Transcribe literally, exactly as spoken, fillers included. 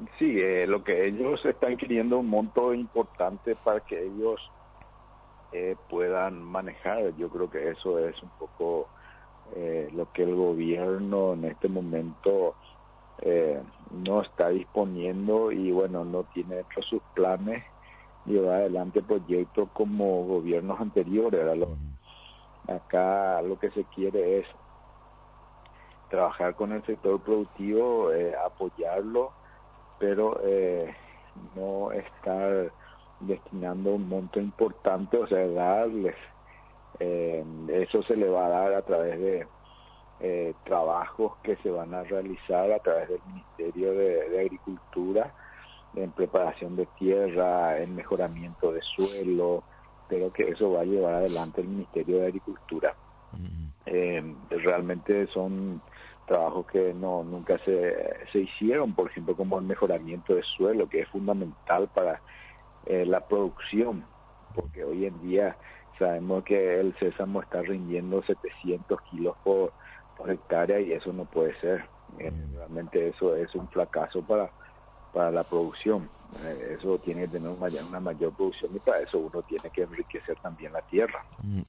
Sí, eh, lo que ellos están queriendo un monto importante para que ellos eh, puedan manejar. Yo creo que eso es un poco eh, lo que el gobierno en este momento eh, no está disponiendo y bueno, no tiene entre sus planes llevar adelante proyectos como gobiernos anteriores. Ahora lo- acá lo que se quiere es trabajar con el sector productivo, eh, apoyarlo, pero eh, no estar destinando un monto importante, o sea, darles, eh, eso se le va a dar a través de eh, trabajos que se van a realizar a través del Ministerio de, de Agricultura, en preparación de tierra, en mejoramiento de suelo, pero que eso va a llevar adelante el Ministerio de Agricultura. Eh, realmente son trabajos que no nunca se, se hicieron, por ejemplo, como el mejoramiento de suelo, que es fundamental para eh, la producción, porque hoy en día sabemos que el sésamo está rindiendo setecientos kilos por, por hectárea y eso no puede ser. Eh, realmente eso es un fracaso para, para la producción. Eh, eso tiene que tener una mayor, una mayor producción y para eso uno tiene que enriquecer también la tierra.